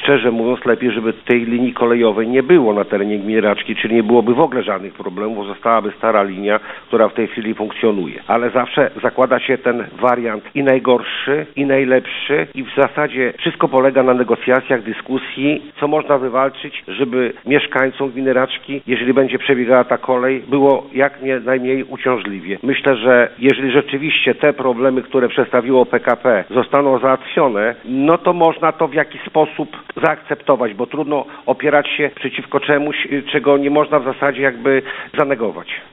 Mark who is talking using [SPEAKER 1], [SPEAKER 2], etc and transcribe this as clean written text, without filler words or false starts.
[SPEAKER 1] szczerze mówiąc, lepiej, żeby tej linii kolejowej nie było na terenie gminy Raczki, czyli nie byłoby w ogóle żadnych problemów, zostałaby stara linia, która w tej chwili funkcjonuje. Ale zawsze zakłada się ten wariant i najgorszy, i najlepszy i w zasadzie wszystko polega na negocjacjach, dyskusji, co można wywalczyć, żeby mieszkańcom gminy Raczki, jeżeli będzie przebiegała ta kolej, było jak najmniej uciążliwie. Myślę, że jeżeli rzeczywiście te problemy, które przedstawiło PKP, zostaną załatwione, no to można to w jakiś sposób zaakceptować, bo trudno opierać się przeciwko czemuś, czego nie można w zasadzie jakby zanegować.